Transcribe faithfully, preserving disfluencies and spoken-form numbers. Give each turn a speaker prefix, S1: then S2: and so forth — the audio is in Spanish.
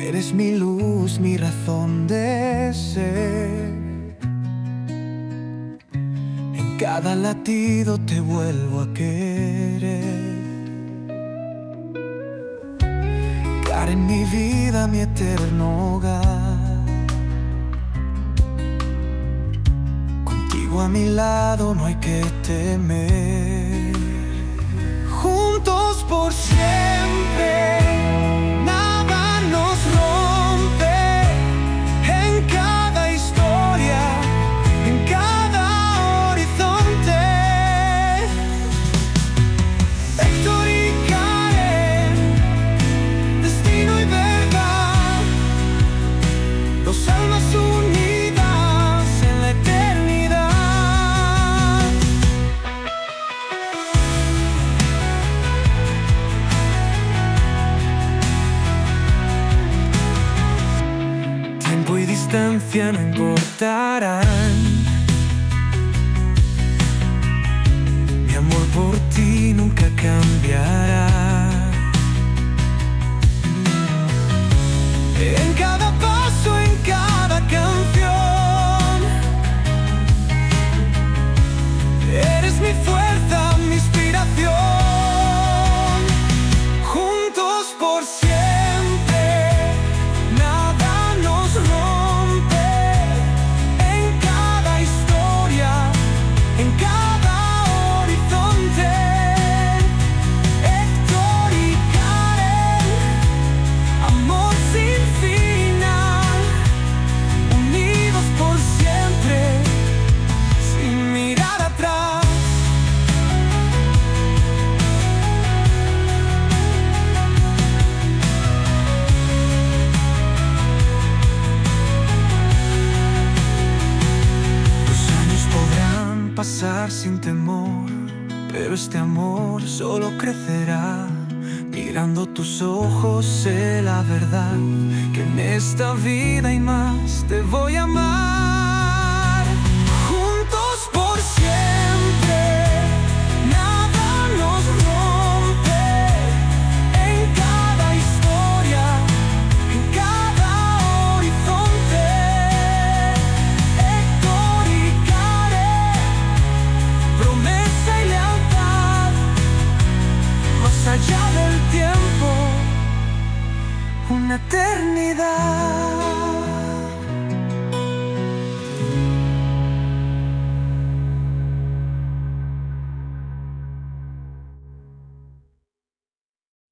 S1: Eres mi luz, mi razón de ser. En cada latido te vuelvo a querer. Dar en mi vida mi eterno hogar. Contigo a mi lado no hay que temer. Juntos por siempre. No importarán. Mi amor por ti nunca cambiará. En cada paso, en cada canción, eres mi fuerza, mi inspiración. Juntos por siempre. Pasar sin temor, pero este amor solo crecerá. Mirando tus ojos sé la verdad, que en esta vida y más te voy a amar.